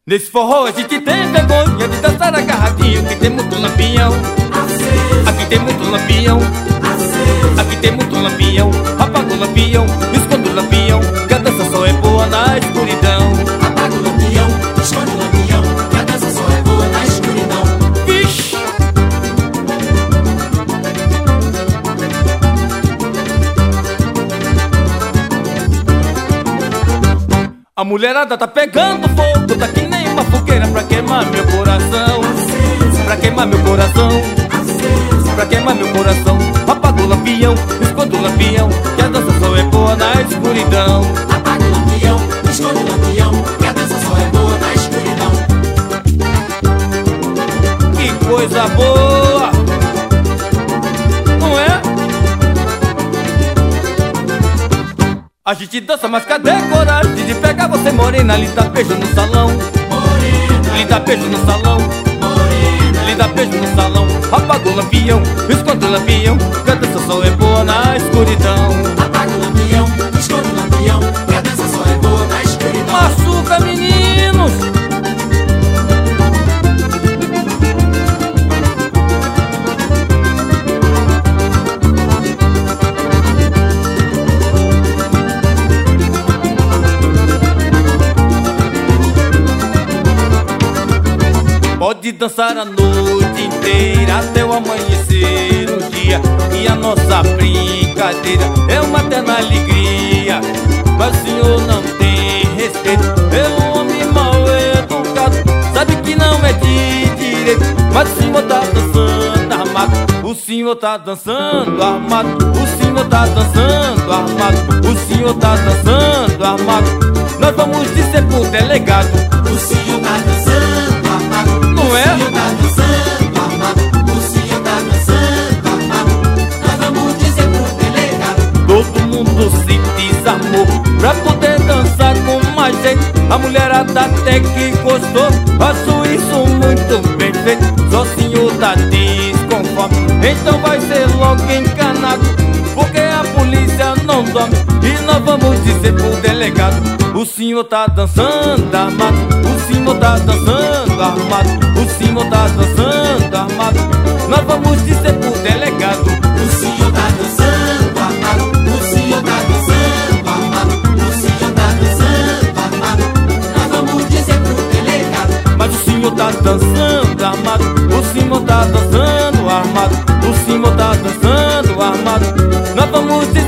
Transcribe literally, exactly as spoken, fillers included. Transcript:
Nesse forró a gente tem vergonha de dançar agarradinho. Aqui tem muito lampião, aqui tem muito lampião, aqui tem muito lampião. Apaga o lampião, esconde o lampião, que a dança só é boa na escuridão. Apaga o lampião, esconde o lampião, que a dança só é boa na escuridão. Vixe! A mulherada tá pegando fogo, tá que nem uma fogueira pra queimar meu coração. Pra queimar meu coração, pra queimar meu coração. Apaga o lampião, esconde o lampião, que a dança só é boa na escuridão. Apaga o lampião, esconde o lampião, que a dança só é boa na escuridão. Que coisa boa, não é? A gente dança, mas cadê coragem de pegar você morena? Lhe dá beijo no salão, Morena, lhe dá beijo no salão, morena, lhe dá beijo no salão. Apaga o lampião, esconde o lampião, que a dança só é boa na escuridão. apaga o lampião, esconde o lampião, que a dança só é boa na escuridão. Machuca, meninos! Pode dançar a noite inteira até o amanhecer o dia, e a nossa brincadeira é uma eterna alegria. Mas o senhor não tem respeito, é um homem mal educado, sabe que não é de direito. Mas o senhor tá dançando armado, o senhor tá dançando armado, o senhor tá dançando armado, o senhor tá dançando armado. Nós vamos dizer pro delegado, O senhor tá dançando armado, não é? o senhor tá dançando armado, o senhor tá dançando armado. Nós vamos dizer pro delegado. Todo mundo se desarmou pra poder dançar com mais gente. A mulherada até que gostou, faço isso muito bem feito. Só o senhor tá desconforme, então vai ser logo enganado, porque a polícia não dorme e nós vamos dizer pro delegado. O senhor tá dançando armado, o senhor tá dançando armado, o senhor tá dançando armado. Nós vamos dizer pro delegado. O senhor tá dançando armado, o senhor tá dançando armado, o senhor tá dançando armado. Nós vamos dizer pro delegado. Mas o senhor tá dançando armado, o senhor tá dançando armado, o senhor tá dançando armado. Nós vamos